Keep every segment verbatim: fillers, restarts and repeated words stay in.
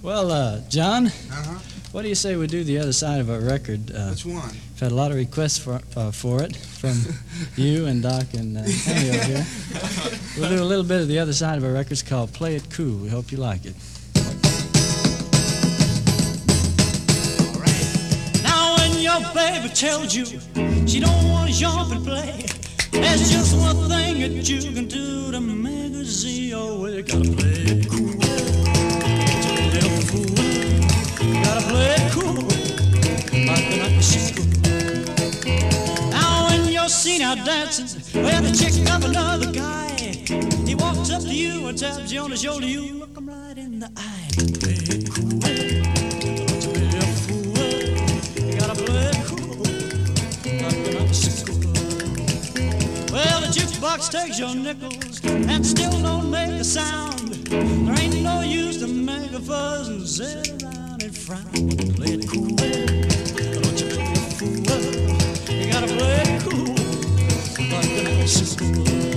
Well, uh, John, Uh-huh. what do you say we do the other side of our record? Uh, Which one? We've had a lot of requests for uh, for it from you and Doc and uh, Henny over here. We'll do a little bit of the other side of our record. It's called Play It Cool. We hope you like it. All right. Now when your baby tells you she don't want to jump and play, there's just one thing that you can do to make her see your way. You gotta play it cool. Gotta play it cool, like the night she's cool. Now when you're seen out dancing with a chick of another guy, he walks up to you and taps you on the shoulder, you look him right in the eye. Play it cool, don't you be a fool. You gotta play it cool, like the night she's cool. Well, the jukebox takes your nickels and still don't make a sound. There ain't no use to make a fuss and sit around and frown. Play it cool, don't you be a fool. You gotta play it cool, like the night she's cool.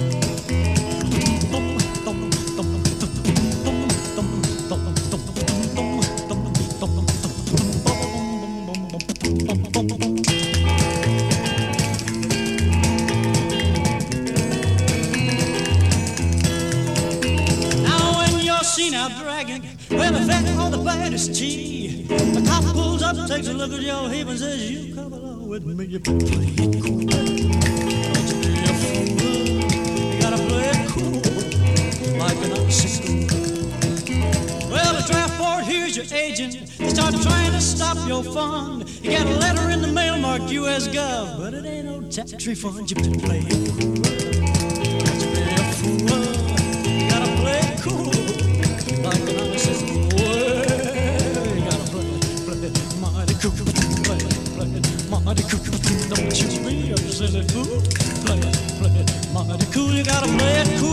Seen out dragging with a vet on the baddest G. The cop pulls up, takes a look at your hip and says, you come along with me, you play it cool. Don't you be a fool. You gotta play it cool, like an oxygen. Well, the draft board, here's your agent. They start trying to stop your fund. You get a letter in the mail marked U S Gov, but it ain't no tax refund. You better play it cool. Don't you be a fool. You gotta play it cool, like an oxygen. Well, you gotta play it, play it mighty cool. Play it, play it mighty cool. Don't you be a silly fool. Play it, play it mighty cool. You gotta play it cool.